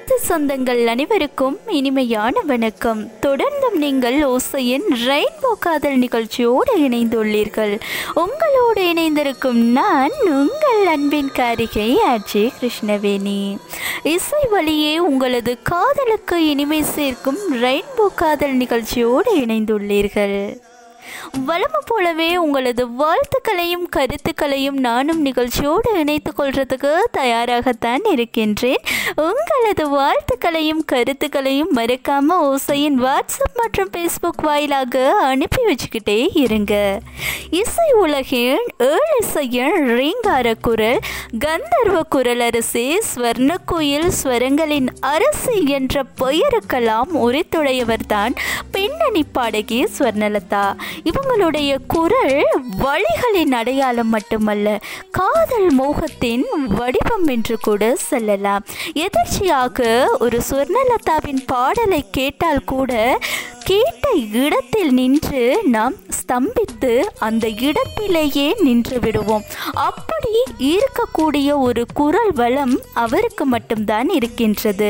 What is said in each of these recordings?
அனைத்து சொந்தங்கள் அனைவருக்கும் இனிமையான வணக்கம். தொடர்ந்தும் நீங்கள் ஓசையின் ரெயின்போ காதல் நிகழ்ச்சியோடு இணைந்துள்ளீர்கள். உங்களோடு இணைந்திருக்கும் நான் உங்கள் அன்பின் காரிகை ஆட்சி கிருஷ்ணவேணி. இசை வழியே உங்களது காதலுக்கு இனிமை சேர்க்கும் ரெயின்போ காதல் நிகழ்ச்சியோடு இணைந்துள்ளீர்கள். வழமை போலவே உங்களது வாழ்த்துக்களையும் கருத்துக்களையும் நானும் நிகழ்ச்சியோடு இணைத்துக் கொள்றதுக்கு தயாராகத்தான் இருக்கின்றேன். உங்களது வாழ்த்துக்களையும் கருத்துக்களையும் மறக்காம ஓசையின் வாட்ஸ்அப் மற்றும் ஃபேஸ்புக் வாயிலாக அனுப்பி வச்சுக்கிட்டே இருங்க. இசை உலகின் ஏழிசையின் ரீங்கார குரல், கந்தர்வ குரல் அரசி, ஸ்வர்ணக்குயில் ஸ்வரங்களின் அரசி என்ற பெயருக்கெல்லாம் உரித்துடையவர் தான் பின்னணி பாடகி ஸ்வர்ணலதா. இவங்களுடைய குரல் வழிகளின் அடையாளம் மட்டுமல்ல, காதல் மோகத்தின் வடிவம் என்று கூட சொல்லலாம். எதிர்ச்சியாக ஒரு ஸ்வர்ணலதாவின் பாடலை கேட்டால் கூட கேட்ட இடத்தில் நின்று நாம் ஸ்தம்பித்து அந்த இடத்திலேயே நின்று விடுவோம். அப்படி இருக்கக்கூடிய ஒரு குரல் வளம் அவருக்கு மட்டும்தான் இருக்கின்றது.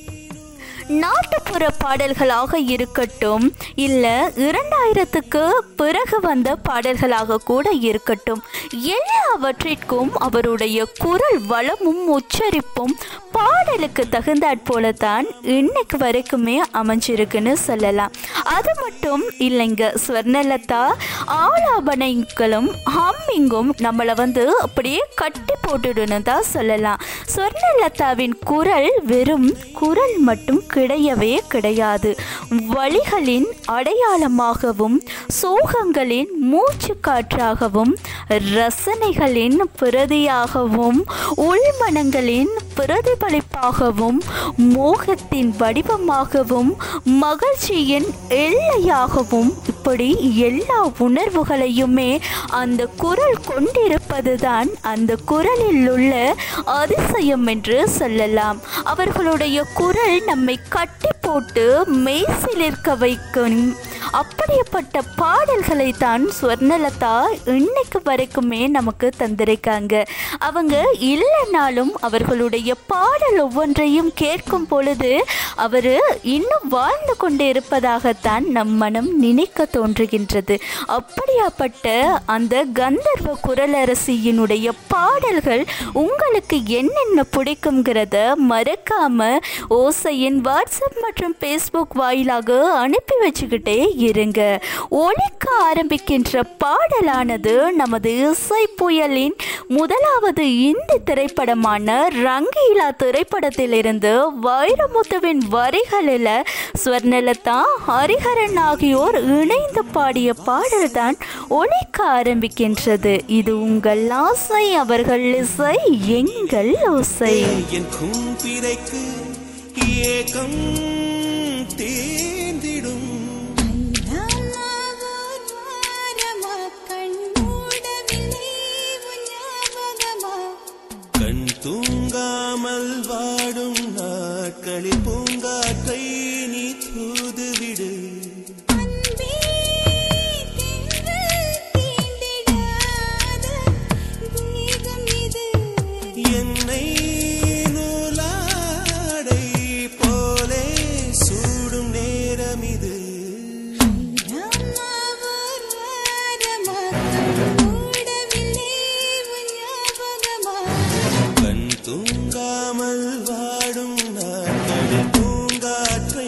நாட்டுப்புற பாடல்களாக இருக்கட்டும், இல்லை 2000க்கு பிறகு வந்த பாடல்களாக கூட இருக்கட்டும், எல்லாவற்றிற்கும் அவருடைய குரல் வளமும் உச்சரிப்பும் பாடலுக்கு தகுந்தாற் போலத்தான் இன்னைக்கு வரைக்குமே அமைஞ்சிருக்குன்னு சொல்லலாம். அது மட்டும் இல்லைங்க, ஸ்வர்ணலதா ஆலாபனைகளும் ஹம்மிங்கும் நம்மளை அப்படியே கட்டி போட்டுடுன்னு தான் சொல்லலாம். ஸ்வர்ணலதாவின் குரல் வெறும் குரல் மட்டும் கிடையவே கிடையாது. வழிகளின் அடையாளமாகவும், சோகங்களின் மூச்சு காற்றாகவும், ரசனைகளின் பிரதியாகவும், உள்மனங்களின் பிரதிபலிப்பாகவும், மோகத்தின் வடிவமாகவும், மகிழ்ச்சியின் எல்லையாகவும், இப்படி எல்லா உணர்வுகளையுமே அந்த குரல் கொண்டிருப்பதுதான் அந்த குரலில் உள்ள அதிசயம் என்று சொல்லலாம். அவர்களுடைய குரல் நம்மை கட்டி போட்டு மெய்சிலிருக்க வைக்கும். அப்படிப்பட்ட பாடல்களை தான் ஸ்வர்ணலதா இன்னைக்கு வரைக்குமே நமக்கு தந்திருக்காங்க. அவங்க இல்லைனாலும் அவர்களுடைய பாடல் ஒவ்வொன்றையும் கேட்கும் பொழுது அவர் இன்னும் வாழ்ந்து கொண்டு இருப்பதாகத்தான் நம் மனம் நினைக்க தோன்றுகின்றது. அப்படியாப்பட்ட அந்த கந்தர்வ குரலரசியினுடைய பாடல்கள் உங்களுக்கு என்னென்ன பிடிக்குங்கிறத மறக்காம ஓசையின் வாட்ஸ்அப் மற்றும் ஃபேஸ்புக் வாயிலாக அனுப்பி வச்சுக்கிட்டே இருங்க. ஒலிக்க ஆரம்பிக்கின்ற பாடலானது நமது இசை புயலின் முதலாவது இந்தி திரைப்படமான ரங்கீலா திரைப்படத்திலிருந்து வைரமுத்துவின் வரிகளில் ஸ்வர்ணலதா, ஹரிஹரன் ஆகியோர் இணைந்து பாடிய பாடல்தான் ஒலிக்க ஆரம்பிக்கின்றது. இது உங்கள் ஆசை, அவர்கள் இசை, எங்கள் ஓசை. ஏகம் தேந்திடும் கண் தூங்காமல் வாடும் நாட்களில் பூங்காற்றை நீ தூதுவிடு. என்னை தூங்காமல் வாடும் நாட்களில் பூங்காற்றை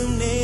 நேரம்